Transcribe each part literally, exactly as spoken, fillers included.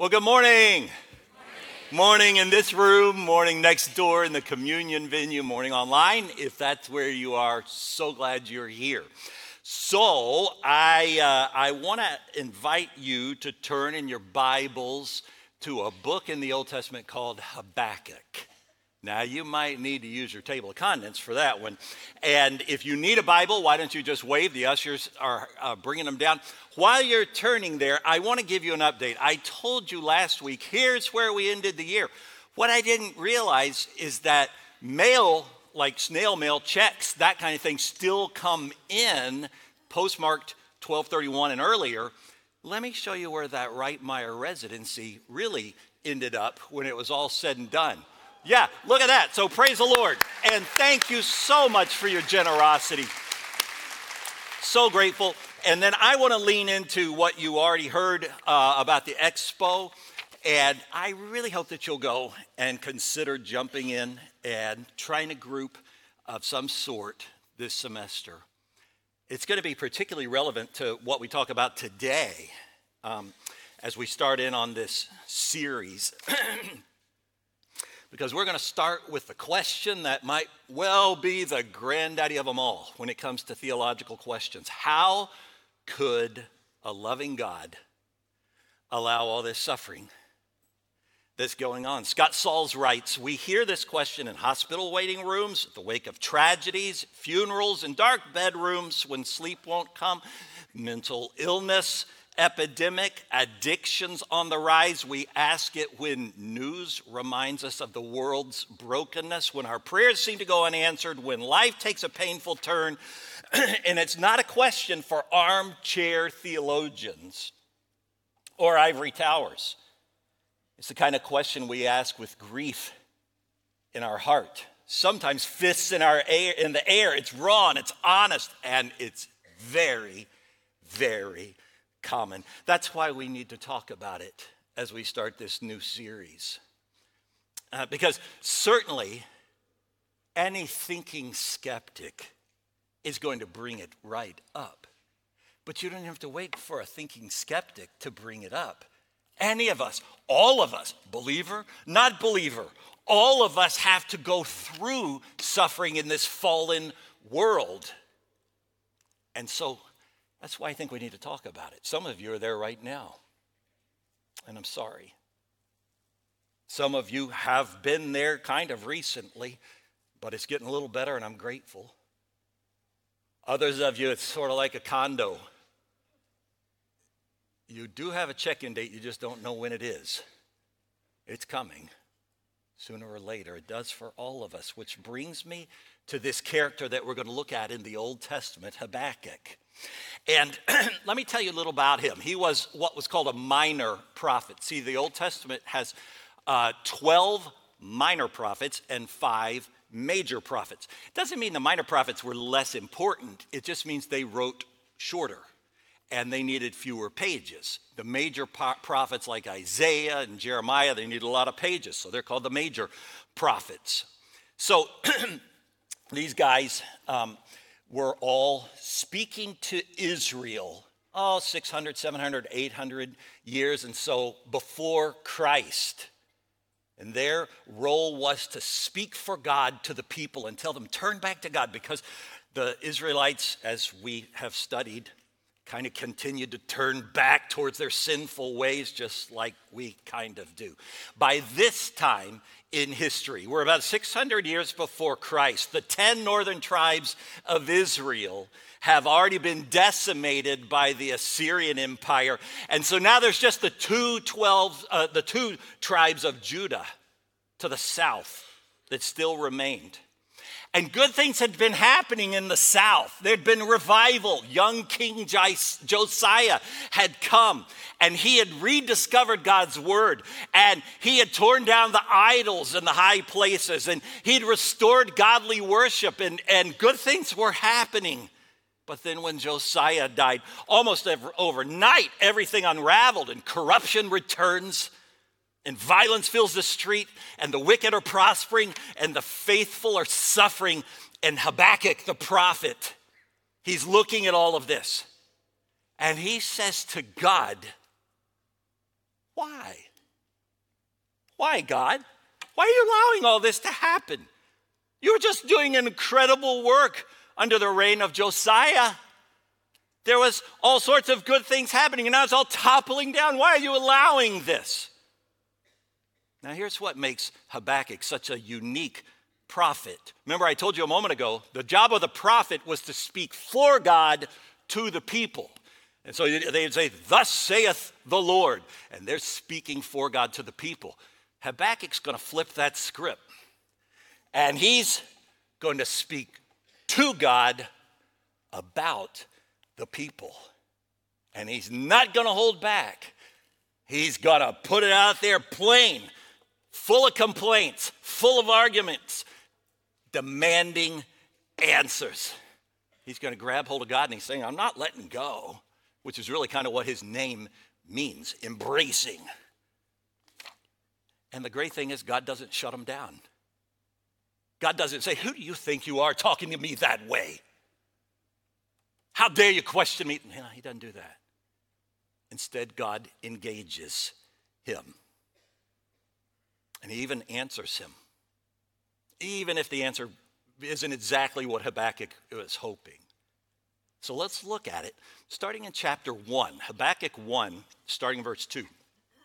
Well, good morning. Morning. Morning in this room, morning next door in the communion venue, morning online. If that's where you are, so glad you're here. So I, uh, I want to invite you to turn in your Bibles to a book in the Old Testament called Habakkuk. Now, you might need to use your table of contents for that one. And if you need a Bible, why don't you just wave? The ushers are uh, bringing them down. While you're turning there, I want to give you an update. I told you last week, here's where we ended the year. What I didn't realize is that mail, like snail mail, checks, that kind of thing, still come in, postmarked twelve thirty-one and earlier. Let me show you where that Reitmeyer residency really ended up when it was all said and done. Yeah, look at that. So praise the Lord. And thank you so much for your generosity. So grateful. And then I want to lean into what you already heard uh, about the expo. And I really hope that you'll go and consider jumping in and trying a group of some sort this semester. It's going to be particularly relevant to what we talk about today um, as we start in on this series. Because we're going to start with the question that might well be the granddaddy of them all when it comes to theological questions. How could a loving God allow all this suffering that's going on? Scott Sauls writes, we hear this question in hospital waiting rooms, at the wake of tragedies, funerals, in dark bedrooms when sleep won't come, mental illness, epidemic, addictions on the rise. We ask it when news reminds us of the world's brokenness, when our prayers seem to go unanswered, when life takes a painful turn. And it's not a question for armchair theologians or ivory towers. It's the kind of question we ask with grief in our heart. Sometimes fists in our air, in the air. It's raw and it's honest and it's very, very common. That's why we need to talk about it as we start this new series. Uh, because certainly any thinking skeptic is going to bring it right up. But you don't have to wait for a thinking skeptic to bring it up. Any of us, all of us, believer, not believer, all of us have to go through suffering in this fallen world. And so that's why I think we need to talk about it. Some of you are there right now, and I'm sorry. Some of you have been there kind of recently, but it's getting a little better, and I'm grateful. Others of you, it's sort of like a condo. You do have a check-in date, you just don't know when it is. It's coming sooner or later. It does for all of us, which brings me to this character that we're going to look at in the Old Testament, Habakkuk. And let me tell you a little about him. He was what was called a minor prophet. See, the Old Testament has uh, twelve minor prophets and five major prophets. It doesn't mean the minor prophets were less important. It just means they wrote shorter and they needed fewer pages. The major po- prophets like Isaiah and Jeremiah, they needed a lot of pages, so they're called the major prophets. So these guys um, were all speaking to Israel, oh, six hundred, seven hundred, eight hundred years and so before Christ. And their role was to speak for God to the people and tell them, turn back to God, because the Israelites, as we have studied, kind of continued to turn back towards their sinful ways, just like we kind of do. By this time in history, we're about six hundred years before Christ, the ten northern tribes of Israel have already been decimated by the Assyrian Empire. And so now there's just the two, twelve, uh, the two tribes of Judah to the south that still remained. And good things had been happening in the south. There'd been revival. Young King Josiah had come, and he had rediscovered God's word, and he had torn down the idols in the high places, and he'd restored godly worship, and, and good things were happening. But then when Josiah died, almost overnight, everything unraveled, and corruption returns, and violence fills the street, and the wicked are prospering, and the faithful are suffering. And Habakkuk, the prophet, he's looking at all of this. And he says to God, why? Why, God? Why are you allowing all this to happen? You were just doing an incredible work under the reign of Josiah. There was all sorts of good things happening, and now it's all toppling down. Why are you allowing this? Now, here's what makes Habakkuk such a unique prophet. Remember, I told you a moment ago, the job of the prophet was to speak for God to the people. And so they'd say, thus saith the Lord. And they're speaking for God to the people. Habakkuk's going to flip that script. And he's going to speak to God about the people. And he's not going to hold back. He's going to put it out there plain, full of complaints, full of arguments, demanding answers. He's going to grab hold of God and he's saying, I'm not letting go, which is really kind of what his name means, embracing. And the great thing is God doesn't shut him down. God doesn't say, who do you think you are talking to me that way? How dare you question me? No, he doesn't do that. Instead, God engages him. And he even answers him. Even if the answer isn't exactly what Habakkuk was hoping. So let's look at it. Starting in chapter one, Habakkuk one, starting in verse two.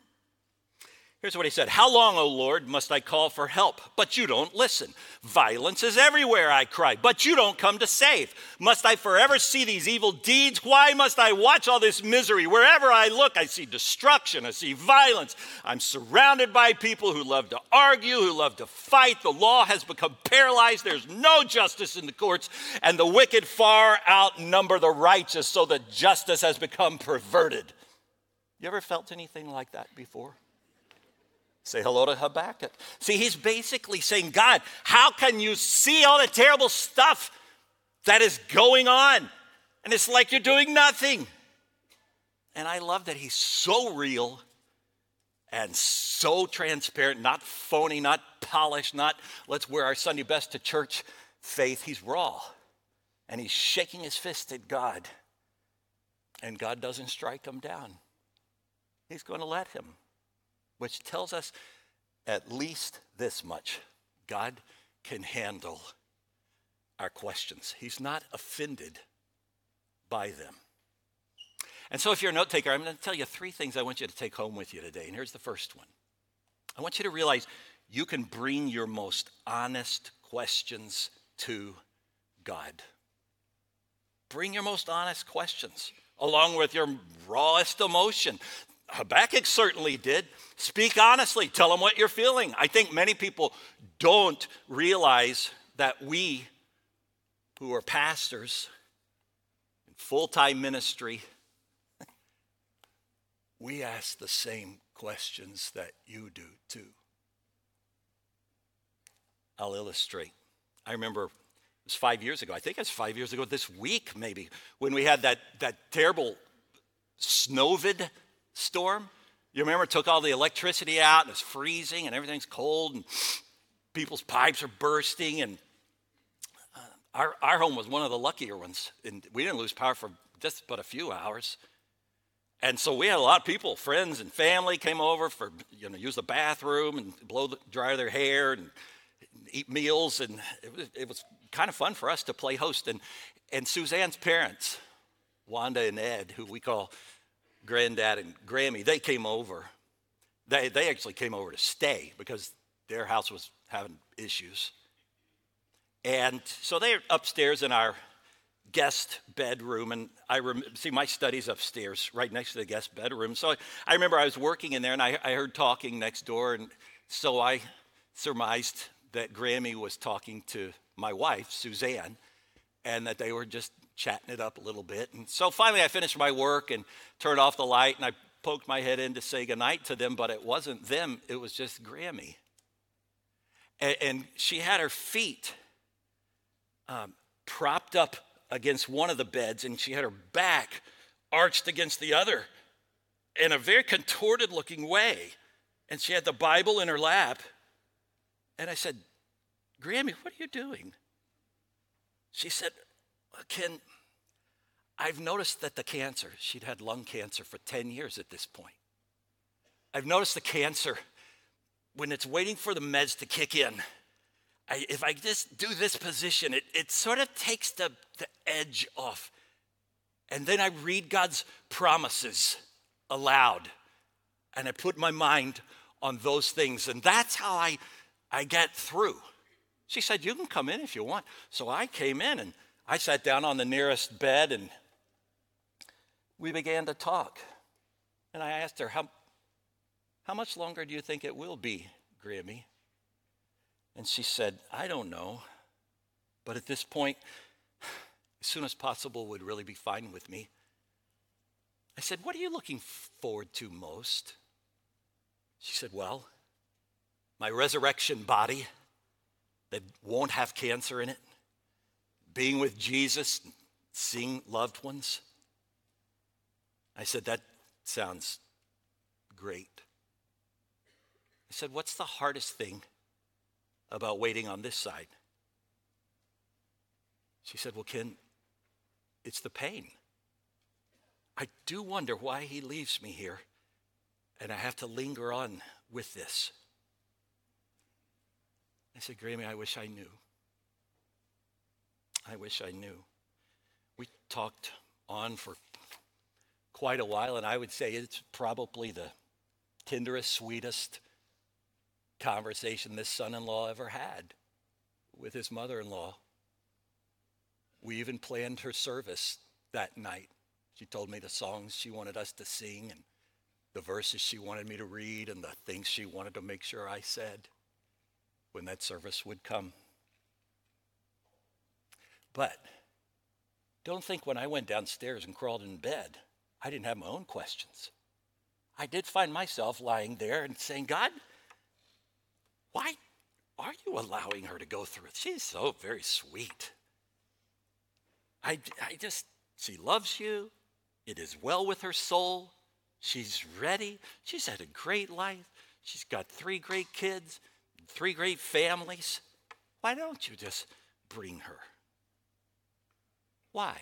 Here's what he said. How long, O Lord, must I call for help, but you don't listen? Violence is everywhere, I cry, but you don't come to save. Must I forever see these evil deeds? Why must I watch all this misery? Wherever I look, I see destruction, I see violence. I'm surrounded by people who love to argue, who love to fight. The law has become paralyzed. There's no justice in the courts, and the wicked far outnumber the righteous, so that justice has become perverted. You ever felt anything like that before? Say hello to Habakkuk. See, he's basically saying, God, how can you see all the terrible stuff that is going on? And it's like you're doing nothing. And I love that he's so real and so transparent, not phony, not polished, not let's wear our Sunday best to church faith. He's raw. And he's shaking his fist at God. And God doesn't strike him down. He's going to let him. Which tells us at least this much. God can handle our questions. He's not offended by them. And so if you're a note taker, I'm going to tell you three things I want you to take home with you today. And here's the first one. I want you to realize you can bring your most honest questions to God. Bring your most honest questions along with your rawest emotion. Habakkuk certainly did. Speak honestly. Tell him what you're feeling. I think many people don't realize that we who are pastors in full-time ministry, we ask the same questions that you do too. I'll illustrate. I remember it was five years ago. I think it's five years ago this week maybe, when we had that, that terrible snowvid storm. You remember it took all the electricity out and it's freezing and everything's cold and people's pipes are bursting. And uh, our, our home was one of the luckier ones. And we didn't lose power for just but a few hours. And so we had a lot of people, friends and family came over for, you know, use the bathroom and blow the, dry their hair and eat meals. And it was, it was kind of fun for us to play host. And, and Suzanne's parents, Wanda and Ed, who we call Granddad and Grammy, they came over. They, they actually came over to stay because their house was having issues. And so they're upstairs in our guest bedroom. And I rem- see my study's upstairs right next to the guest bedroom. So I, I remember I was working in there and I, I heard talking next door. And so I surmised that Grammy was talking to my wife, Suzanne, and that they were just chatting it up a little bit. And so finally I finished my work and turned off the light and I poked my head in to say goodnight to them, but it wasn't them, it was just Grammy. And, and she had her feet um, propped up against one of the beds and she had her back arched against the other in a very contorted looking way. And she had the Bible in her lap. And I said, Grammy, what are you doing? She said, Ken, I've noticed that the cancer, she'd had lung cancer for ten years at this point. I've noticed the cancer when it's waiting for the meds to kick in, I, if I just do this position, it, it sort of takes the, the edge off. And then I read God's promises aloud, and I put my mind on those things, and that's how I, I get through. She said, you can come in if you want. So I came in, and I sat down on the nearest bed, and we began to talk. And I asked her, how, how much longer do you think it will be, Grammy? And she said, I don't know. But at this point, as soon as possible would really be fine with me. I said, what are you looking forward to most? She said, well, my resurrection body that won't have cancer in it, being with Jesus, seeing loved ones. I said, that sounds great. I said, what's the hardest thing about waiting on this side? She said, well, Ken, it's the pain. I do wonder why he leaves me here, and I have to linger on with this. I said, Grammy, I wish I knew. I wish I knew. We talked on for quite a while, and I would say it's probably the tenderest, sweetest conversation this son-in-law ever had with his mother-in-law. We even planned her service that night. She told me the songs she wanted us to sing and the verses she wanted me to read and the things she wanted to make sure I said when that service would come. But don't think when I went downstairs and crawled in bed, I didn't have my own questions. I did find myself lying there and saying, God, why are you allowing her to go through it? She's so very sweet. I, I just, she loves you. It is well with her soul. She's ready. She's had a great life. She's got three great kids, three great families. Why don't you just bring her? Why?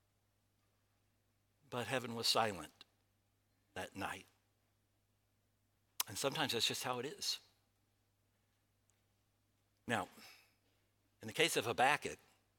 But heaven was silent that night. And sometimes that's just how it is. Now, in the case of Habakkuk,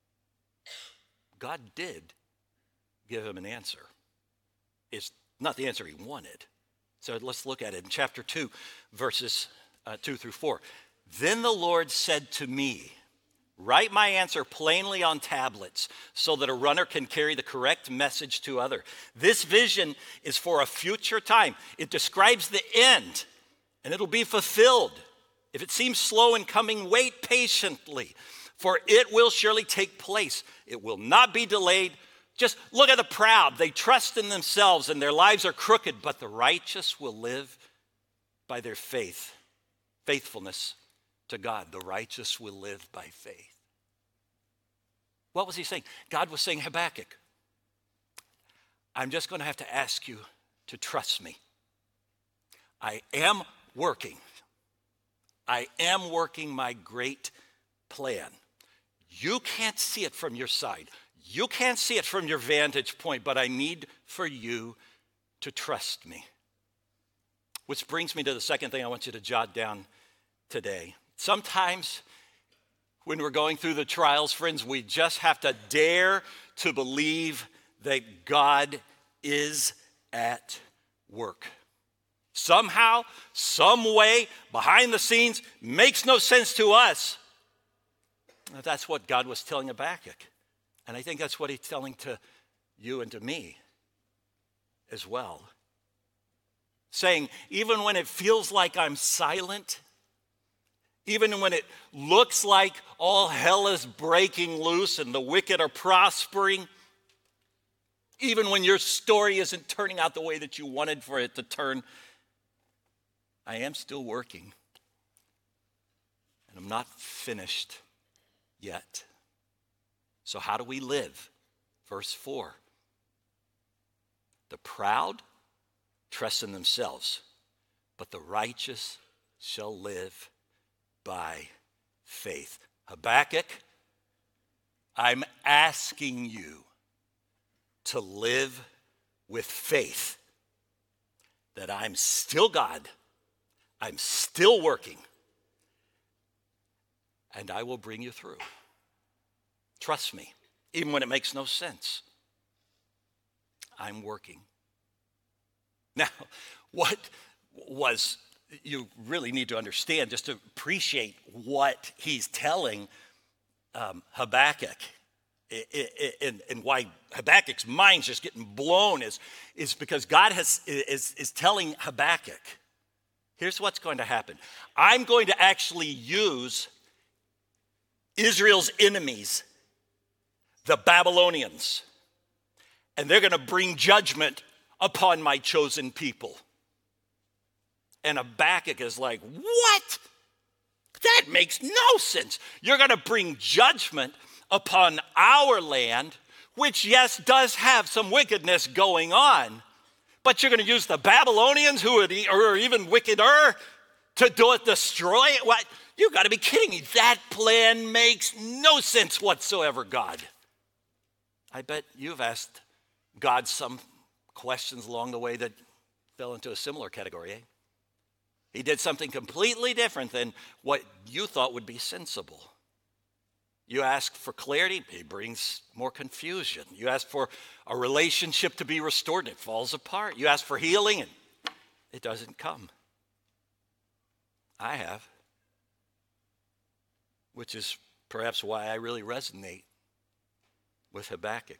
God did give him an answer. It's not the answer he wanted. So let's look at it in chapter two, verses uh, two through four. Then the Lord said to me, write my answer plainly on tablets so that a runner can carry the correct message to other. This vision is for a future time. It describes the end, and it'll be fulfilled. If it seems slow in coming, wait patiently, for it will surely take place. It will not be delayed. Just look at the proud. They trust in themselves and their lives are crooked, but the righteous will live by their faith, faithfulness to God. The righteous will live by faith. What was he saying? God was saying, Habakkuk, I'm just going to have to ask you to trust me. I am working. I am working my great plan. You can't see it from your side. You can't see it from your vantage point, but I need for you to trust me. Which brings me to the second thing I want you to jot down today. Sometimes when we're going through the trials, friends, we just have to dare to believe that God is at work. Somehow, some way, behind the scenes, makes no sense to us. That's what God was telling Habakkuk. And I think that's what he's telling to you and to me as well. Saying, even when it feels like I'm silent, even when it looks like all hell is breaking loose and the wicked are prospering, even when your story isn't turning out the way that you wanted for it to turn, I am still working. And I'm not finished yet. So how do we live? Verse four. The proud trust in themselves, but the righteous shall live by faith. Habakkuk, I'm asking you to live with faith that I'm still God. I'm still working. And I will bring you through. Trust me, even when it makes no sense. I'm working. Now, what was, you really need to understand just to appreciate what he's telling um, Habakkuk. And, and why Habakkuk's mind's just getting blown is, is because God has, is, is telling Habakkuk, here's what's going to happen. I'm going to actually use Israel's enemies, the Babylonians, and they're going to bring judgment upon my chosen people. And Habakkuk is like, what? That makes no sense. You're going to bring judgment upon our land, which, yes, does have some wickedness going on, but you're going to use the Babylonians, who are even wickeder, to do it, destroy it? What? You got to be kidding me. That plan makes no sense whatsoever, God. I bet you've asked God some questions along the way that fell into a similar category, eh? He did something completely different than what you thought would be sensible. You ask for clarity, he brings more confusion. You ask for a relationship to be restored, and it falls apart. You ask for healing, and it doesn't come. I have, which is perhaps why I really resonate with Habakkuk.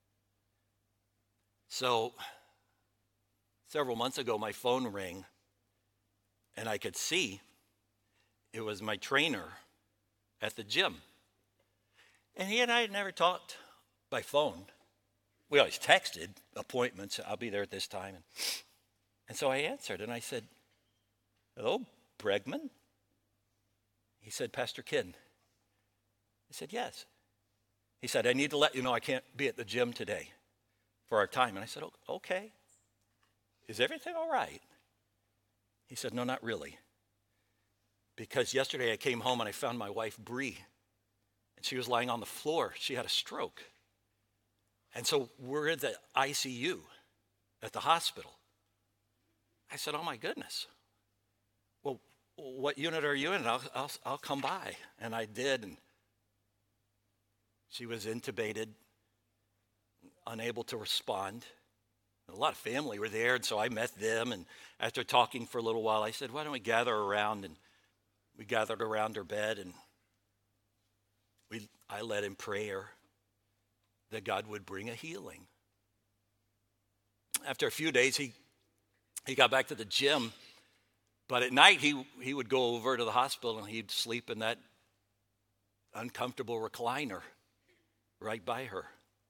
So, several months ago, my phone rang, and I could see it was my trainer at the gym. And he and I had never talked by phone. We always texted appointments. I'll be there at this time. And, and so I answered, and I said, hello, Bregman? He said, Pastor Ken. I said, yes. He said, I need to let you know I can't be at the gym today for our time. And I said, okay. Is everything all right? He said, no, not really. Because yesterday I came home and I found my wife, Bree, and she was lying on the floor. She had a stroke. And so we're in the I C U at the hospital. I said, oh my goodness. Well, what unit are you in? I'll, I'll, I'll come by. And I did. And she was intubated, unable to respond. A lot of family were there, and so I met them. And after talking for a little while, I said, why don't we gather around? And we gathered around her bed, and we, I led in prayer that God would bring a healing. After a few days, he, he got back to the gym, but at night he, he would go over to the hospital, and he'd sleep in that uncomfortable recliner right by her.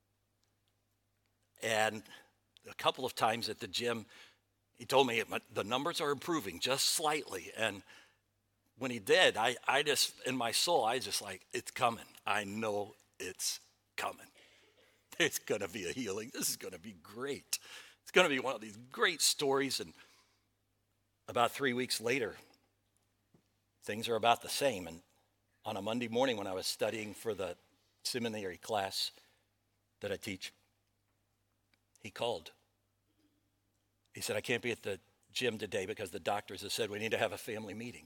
And a couple of times at the gym, he told me the numbers are improving just slightly. And when he did, I, I just, in my soul, I just like, it's coming. I know it's coming. It's going to be a healing. This is going to be great. It's going to be one of these great stories. And about three weeks later, things are about the same. And on a Monday morning when I was studying for the seminary class that I teach, he called. He said, I can't be at the gym today because the doctors have said we need to have a family meeting.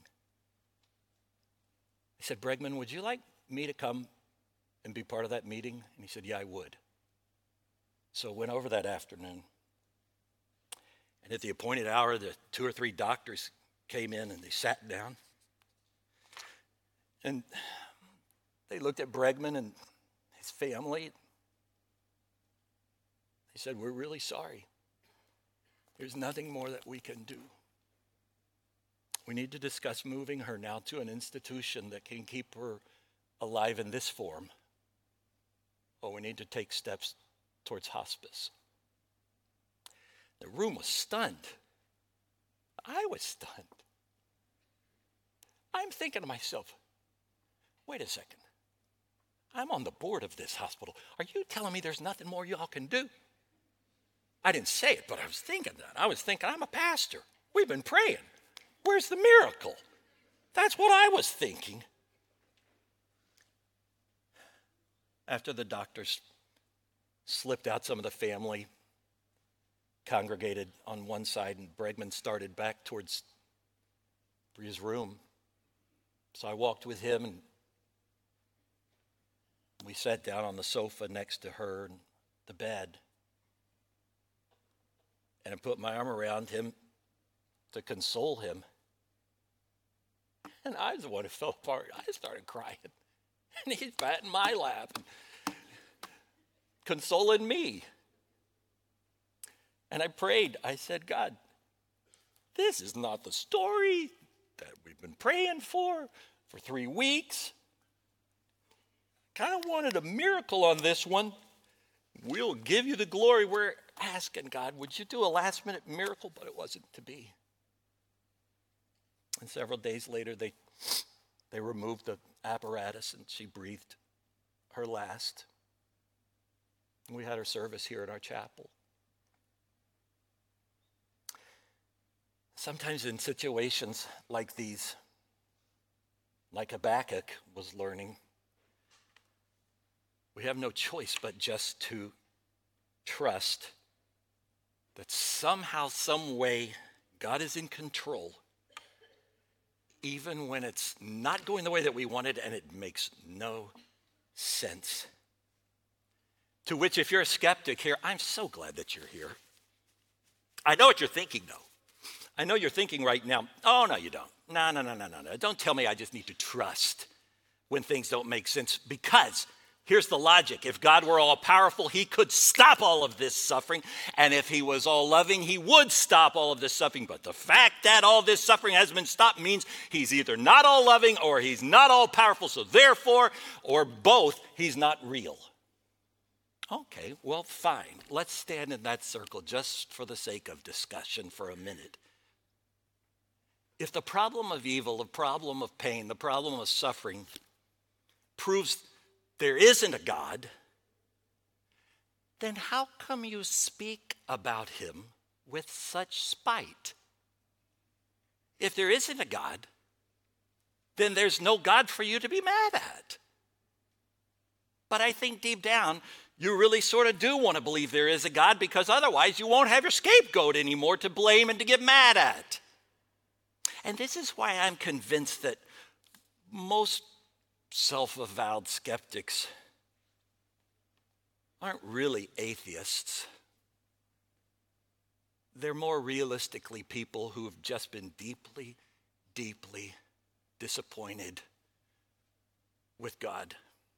He said, Bregman, would you like me to come and be part of that meeting? And he said, yeah, I would. So I went over that afternoon. And at the appointed hour, the two or three doctors came in and they sat down. And they looked at Bregman and his family. They said, we're really sorry. There's nothing more that we can do. We need to discuss moving her now to an institution that can keep her alive in this form, or we need to take steps towards hospice. The room was stunned. I was stunned. I'm thinking to myself, wait a second. I'm on the board of this hospital. Are you telling me there's nothing more y'all can do? I didn't say it, but I was thinking that. I was thinking, I'm a pastor. We've been praying. Where's the miracle? That's what I was thinking. After the doctors slipped out, some of the family congregated on one side, and Bregman started back towards for his room. So I walked with him, and we sat down on the sofa next to her and the bed. And I put my arm around him to console him. And I was the one who fell apart. I started crying. And he's patting my lap, consoling me. And I prayed. I said, God, this is not the story that we've been praying for for three weeks. Kind of wanted a miracle on this one. We'll give you the glory. We're asking God, would you do a last minute miracle? But it wasn't to be. And several days later, they, they removed the apparatus and she breathed her last. And we had her service here in our chapel. Sometimes in situations like these, like Habakkuk was learning, we have no choice but just to trust that somehow, some way, God is in control, even when it's not going the way that we wanted and it makes no sense. To which, if you're a skeptic here, I'm so glad that you're here. I know what you're thinking, though. I know you're thinking right now, oh, no, you don't. No, no, no, no, no, no. Don't tell me I just need to trust when things don't make sense, because here's the logic. If God were all powerful, he could stop all of this suffering. And if he was all loving, he would stop all of this suffering. But the fact that all this suffering has been stopped means he's either not all loving or he's not all powerful. So therefore, or both, he's not real. Okay, well, fine. Let's stand in that circle just for the sake of discussion for a minute. If the problem of evil, the problem of pain, the problem of suffering proves there isn't a God, then how come you speak about him with such spite? If there isn't a God, then there's no God for you to be mad at. But I think deep down, you really sort of do want to believe there is a God, because otherwise you won't have your scapegoat anymore to blame and to get mad at. And this is why I'm convinced that most self-avowed skeptics aren't really atheists. They're more realistically people who have just been deeply, deeply disappointed with God.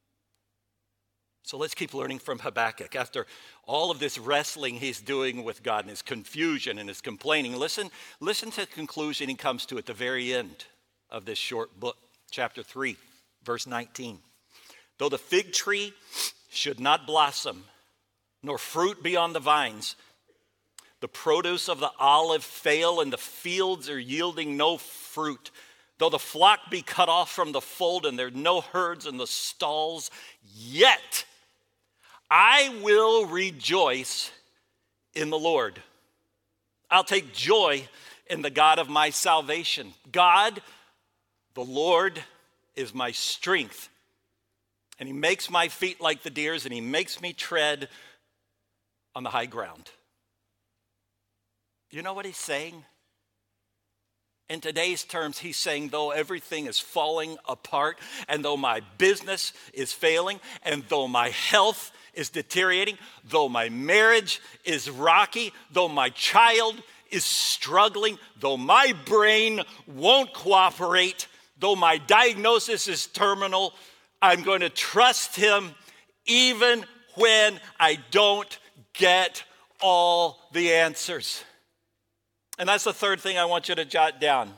So let's keep learning from Habakkuk. After all of this wrestling he's doing with God and his confusion and his complaining, listen, listen to the conclusion he comes to at the very end of this short book, chapter three, verse nineteen. Though the fig tree should not blossom, nor fruit be on the vines, the produce of the olive fail, and the fields are yielding no fruit, though the flock be cut off from the fold, and there are no herds in the stalls, yet I will rejoice in the Lord. I'll take joy in the God of my salvation. God, the Lord, is my strength. And he makes my feet like the deer's, and he makes me tread on the high ground. You know what he's saying? In today's terms, he's saying, though everything is falling apart, and though my business is failing, and though my health is deteriorating, though my marriage is rocky, though my child is struggling, though my brain won't cooperate, though my diagnosis is terminal, I'm going to trust him even when I don't get all the answers. And that's the third thing I want you to jot down.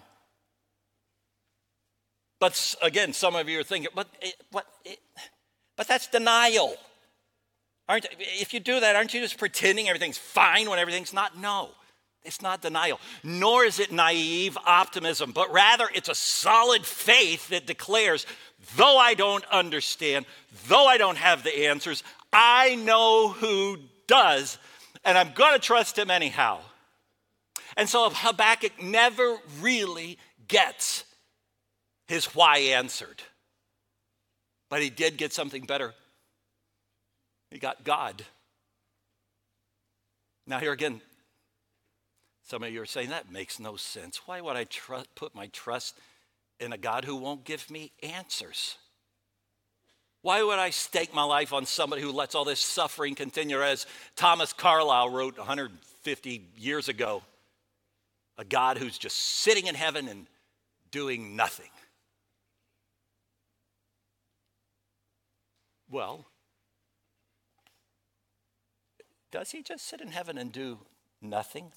But again, some of you are thinking, but, but, but that's denial. Aren't, if you do that, aren't you just pretending everything's fine when everything's not? No, it's not denial. Nor is it naive optimism, but rather it's a solid faith that declares, though I don't understand, though I don't have the answers, I know who does, and I'm going to trust him anyhow. And so Habakkuk never really gets his why answered. But he did get something better. He got God. Now here again, Some of you are saying, that makes no sense. Why would I tr- put my trust in a God who won't give me answers? Why would I stake my life on somebody who lets all this suffering continue? As Thomas Carlyle wrote one hundred fifty years ago, a God who's just sitting in heaven and doing nothing. Well, does he just sit in heaven and do nothing?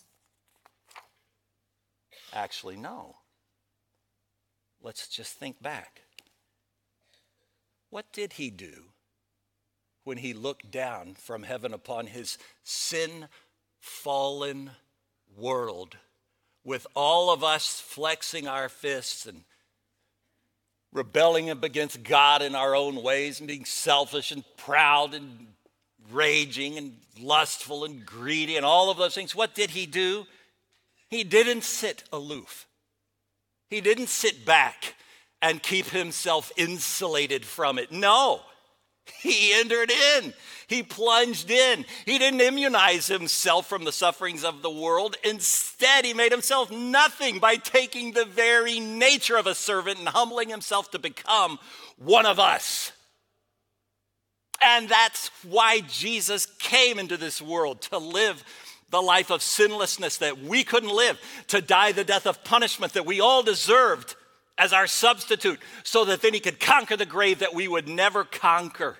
Actually, no. Let's just think back. What did he do when he looked down from heaven upon his sin-fallen world, with all of us flexing our fists and rebelling against God in our own ways and being selfish and proud and raging and lustful and greedy and all of those things? What did he do? He didn't sit aloof. He didn't sit back and keep himself insulated from it. No, he entered in. He plunged in. He didn't immunize himself from the sufferings of the world. Instead, he made himself nothing by taking the very nature of a servant and humbling himself to become one of us. And that's why Jesus came into this world, to live the life of sinlessness that we couldn't live, to die the death of punishment that we all deserved as our substitute, so that then he could conquer the grave that we would never conquer.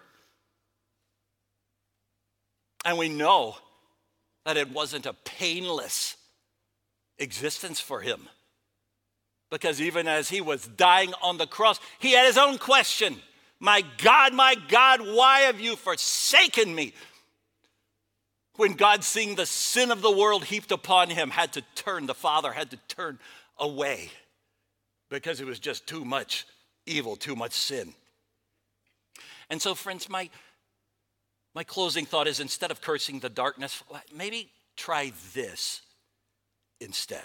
And we know that it wasn't a painless existence for him, because even as he was dying on the cross, he had his own question. My God, my God, why have you forsaken me? When God, seeing the sin of the world heaped upon him, had to turn, the Father had to turn away because it was just too much evil, too much sin. And so, friends, my, my closing thought is, instead of cursing the darkness, maybe try this instead.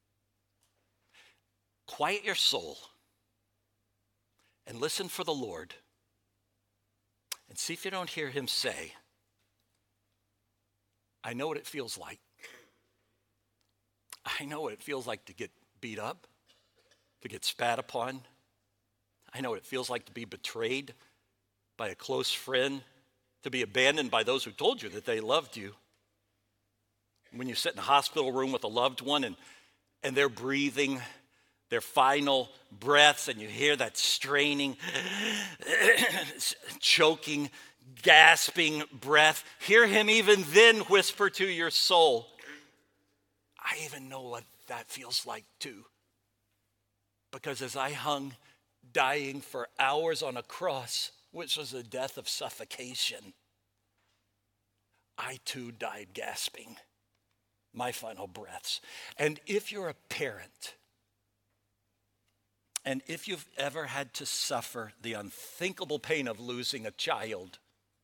Quiet your soul and listen for the Lord, and see if you don't hear him say, I know what it feels like. I know what it feels like to get beat up, to get spat upon. I know what it feels like to be betrayed by a close friend, to be abandoned by those who told you that they loved you. When you sit in a hospital room with a loved one and, and they're breathing their final breaths, and you hear that straining, choking, gasping breath, hear him even then whisper to your soul, I even know what that feels like too. Because as I hung dying for hours on a cross, which was a death of suffocation, I too died gasping my final breaths. And if you're a parent, and if you've ever had to suffer the unthinkable pain of losing a child,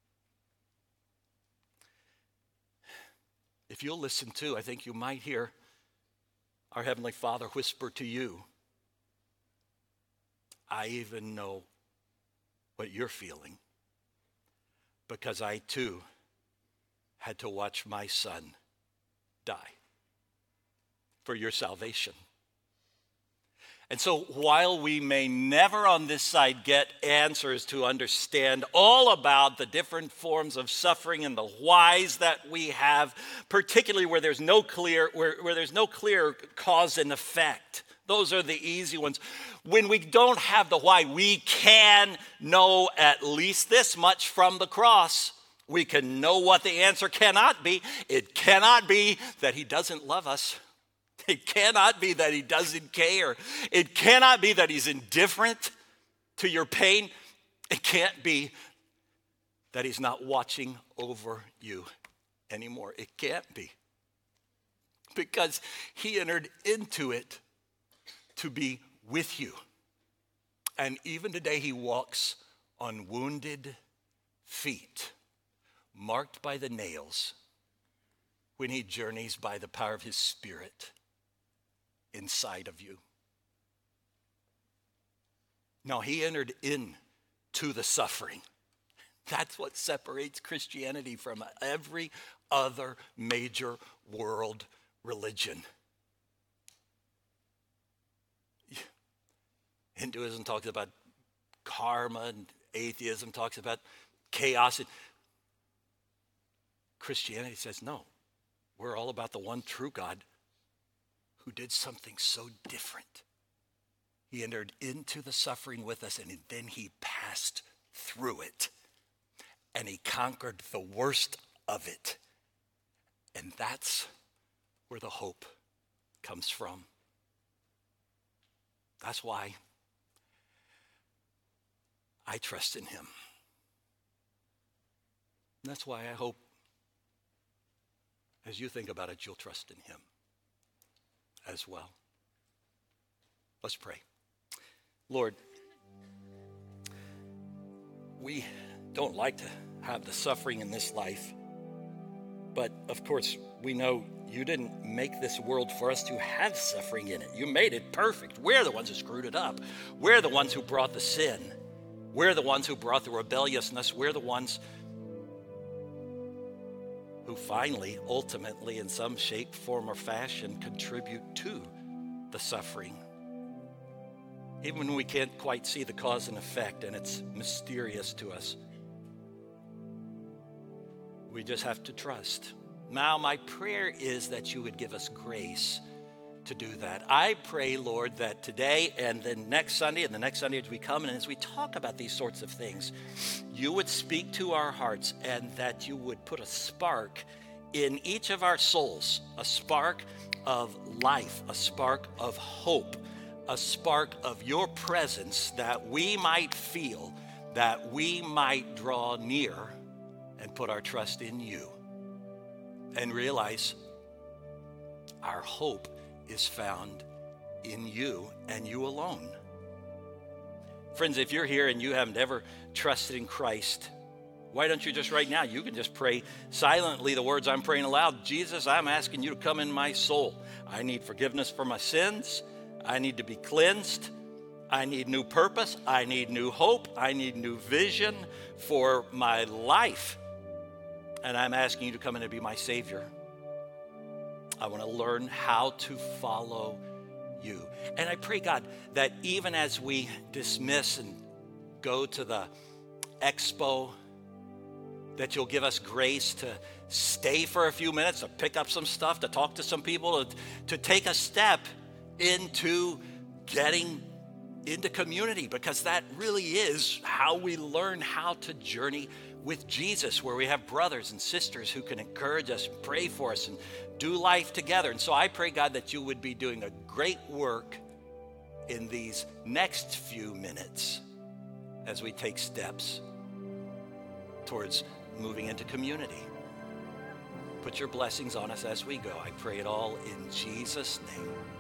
if you'll listen too, I think you might hear our Heavenly Father whisper to you, I even know what you're feeling, because I too had to watch my son die for your salvation. And so while we may never on this side get answers to understand all about the different forms of suffering and the whys that we have, particularly where there's no clear where, where there's no clear cause and effect, those are the easy ones. When we don't have the why, we can know at least this much from the cross. We can know what the answer cannot be. It cannot be that he doesn't love us. It cannot be that he doesn't care. It cannot be that he's indifferent to your pain. It can't be that he's not watching over you anymore. It can't be. Because he entered into it to be with you. And even today he walks on wounded feet, marked by the nails, when he journeys by the power of his Spirit inside of you. Now, he entered into the suffering. That's what separates Christianity from every other major world religion. Hinduism talks about karma, and atheism talks about chaos. Christianity says, no, we're all about the one true God who did something so different. He entered into the suffering with us, and then he passed through it. And he conquered the worst of it. And that's where the hope comes from. That's why I trust in him. And that's why I hope, as you think about it, you'll trust in him as well. Let's pray. Lord, we don't like to have the suffering in this life, but of course we know you didn't make this world for us to have suffering in it. You made it perfect. We're the ones who screwed it up. We're the ones who brought the sin. We're the ones who brought the rebelliousness. We're the ones who finally, ultimately, in some shape, form, or fashion, contribute to the suffering. Even when we can't quite see the cause and effect, and it's mysterious to us, we just have to trust. Now, my prayer is that you would give us grace to do that. I pray, Lord, that today and then next Sunday and the next Sunday as we come and as we talk about these sorts of things, you would speak to our hearts and that you would put a spark in each of our souls, a spark of life, a spark of hope, a spark of your presence that we might feel, that we might draw near and put our trust in you and realize our hope is found in you and you alone. Friends, if you're here and you haven't ever trusted in Christ, why don't you just right now, you can just pray silently the words I'm praying aloud. Jesus, I'm asking you to come in my soul. I need forgiveness for my sins. I need to be cleansed. I need new purpose. I need new hope. I need new vision for my life. And I'm asking you to come in and be my Savior. I want to learn how to follow you. And I pray, God, that even as we dismiss and go to the expo, that you'll give us grace to stay for a few minutes, to pick up some stuff, to talk to some people, to, to take a step into getting into community, because that really is how we learn how to journey with Jesus, where we have brothers and sisters who can encourage us, pray for us, and do life together. And so I pray, God, that you would be doing a great work in these next few minutes as we take steps towards moving into community. Put your blessings on us as we go. I pray it all in Jesus' name.